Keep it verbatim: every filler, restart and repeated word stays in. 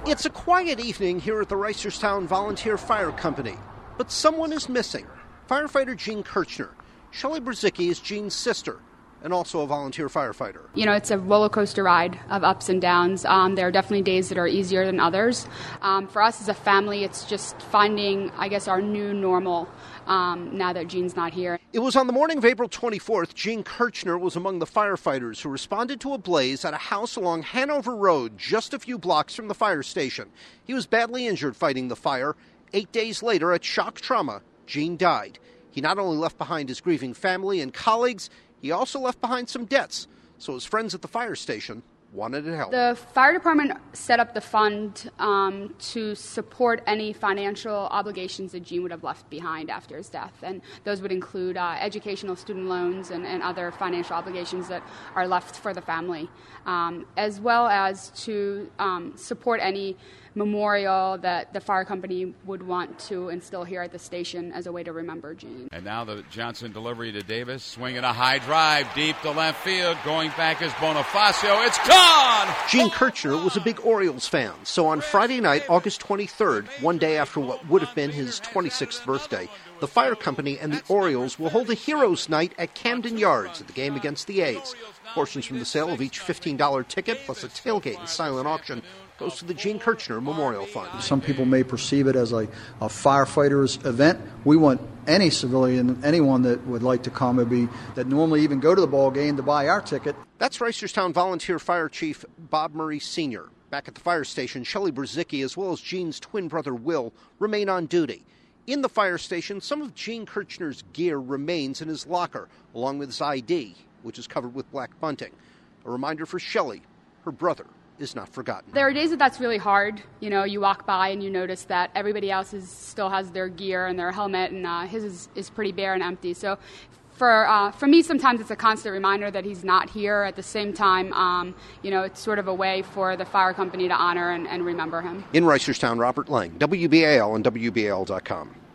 It's a quiet evening here at the Reisterstown Volunteer Fire Company, but someone is missing. Firefighter Jean Kirchner. Shelley Brzezicki is Jean's sister and also a volunteer firefighter. You know, it's a roller coaster ride of ups and downs. Um, there are definitely days that are easier than others. Um, for us as a family, it's just finding, I guess, our new normal um, now that Jean's not here. It was on the morning of April twenty-fourth, Jean Kirchner was among the firefighters who responded to a blaze at a house along Hanover Road, just a few blocks from the fire station. He was badly injured fighting the fire. Eight days later, at shock trauma, Jean died. He not only left behind his grieving family and colleagues, he also left behind some debts, so his friends at the fire station wanted to help. The fire department set up the fund um, to support any financial obligations that Jean would have left behind after his death, and those would include uh, educational student loans and, and other financial obligations that are left for the family, um, as well as to um, support any memorial that the fire company would want to instill here at the station as a way to remember Jean. And now the Johnson delivery to Davis, swinging a high drive deep to left field, going back is Bonifacio. It's gone! Jean Kirchner was a big Orioles fan, so on Friday night, August twenty-third, one day after what would have been his twenty-sixth birthday, the fire company and the Orioles will hold a Heroes Night at Camden Yards at the game against the A's. Portions from the sale of each fifteen dollars ticket, plus a tailgate and silent auction, goes to the Jean Kirchner Memorial Fund. Some people may perceive it as a, a firefighter's event. We want any civilian, anyone that would like to come, would be, that normally even go to the ball game to buy our ticket. That's Reisterstown Volunteer Fire Chief Bob Murray Senior Back at the fire station, Shelley Brzezicki, as well as Jean's twin brother Will, remain on duty. In the fire station, some of Jean Kirchner's gear remains in his locker, along with his I D, which is covered with black bunting. A reminder for Shelley, her brother is not forgotten. There are days that that's really hard. You know, you walk by and you notice that everybody else is, still has their gear and their helmet, and uh, his is, is pretty bare and empty. So for uh, for me, sometimes it's a constant reminder that he's not here. At the same time, um, you know, it's sort of a way for the fire company to honor and, and remember him. In Reisterstown, Robert Lang, W B A L and W B A L dot com.